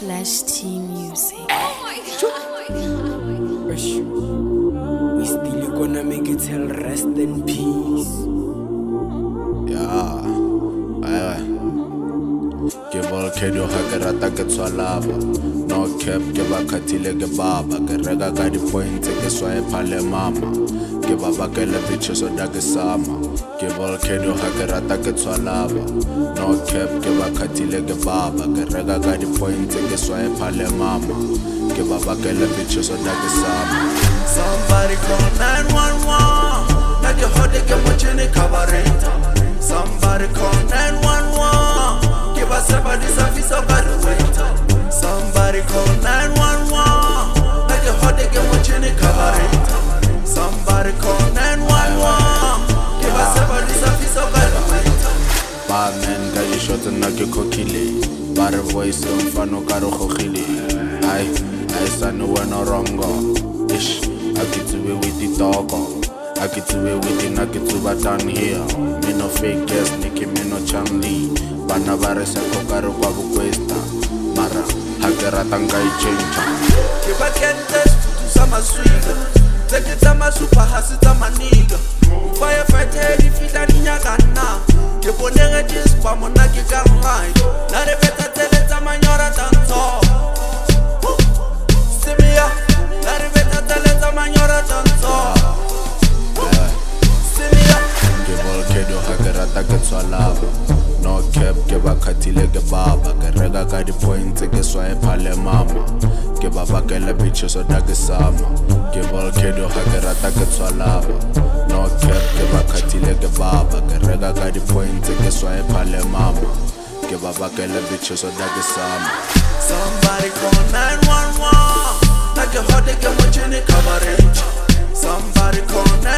Flash T Music. We still gonna make it till rest in peace. Yeah, ke volcano ha ke rata ke tswalaba. No cap ke ba khathile ke baba ke reka ka di points ke swipe le mama ke baba ke le bitches so da ke sama ke volcano ha ke rata ke tswalaba. No cap ke ba khathile ke baba ke reka ka di points ke swipe le mama ke baba ke le bitches so da ke sama. Somebody call 911. Like your heart, they get much in the carburetor. Somebody call 911. Give us somebody something so bad to wait. Somebody call 911. Like your heart, they get much in the carburetor. Somebody call 911. Give us somebody something so bad to wait. Bad man got you shot and knock your coquille. Bad voice don't fan no caro coquille. I said no one no wrong. Ish, I get to be with the dog. I get to be with the knock it to but down here. Me no fake ass, Nicky, me no Chanli. Banavare se cocaro babu questa. Mara, hakera tanga I change. Give a cantes to some sweet. Take it to my super house, it's a maniga. Firefighter, if you don't need a you put negatives, Pamona, you can lie. Not a better tell it to my yard and talk. See me up, not a better tell it to my yard and talk. See me up. Ke volcano ha ke rata ke tswalaba. No cap ke ba khathile ke baba ke reka ka di points ke swipe le mama ke baba ke le bitches so da ke sama ke volcano ha ke rata ke tswalaba. No cap ke ba khathile ke baba ke reka ka di points ke swipe le mama ke baba ke le bitches so da ke sama. Somebody call 911. Like your heart, they get much in the coverage. Somebody call 911.